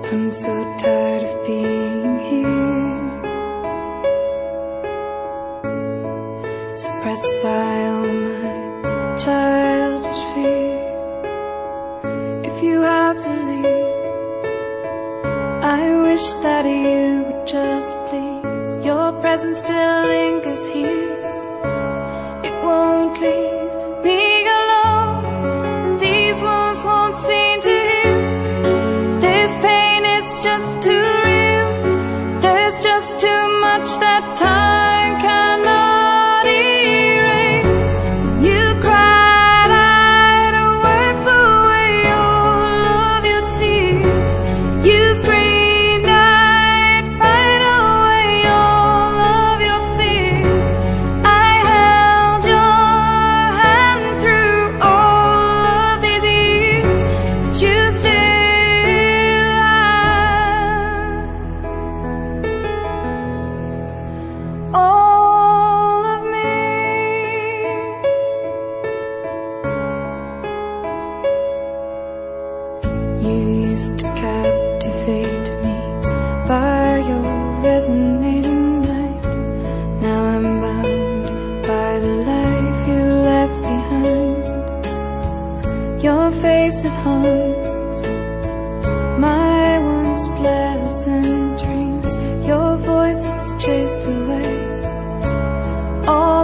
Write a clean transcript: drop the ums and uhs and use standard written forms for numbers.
I'm so tired of being here, suppressed by all my childish fear. If you had to leave, I wish that you would just leave. Your presence still lingers here, it won't leave me alone. These wounds won't seem to heal. This pain is just too real. There's just too much that time cannot erase. You cried, I'd wipe away all of your tears. You screamed, I'd fight away all of your fears. I held your hand through all of these years, but you still have all of me. You used to captivate me by your resonating light. Now I'm bound by the life you left behind. Your face, it haunts my once pleasant dreams. Your voice, it's chased away all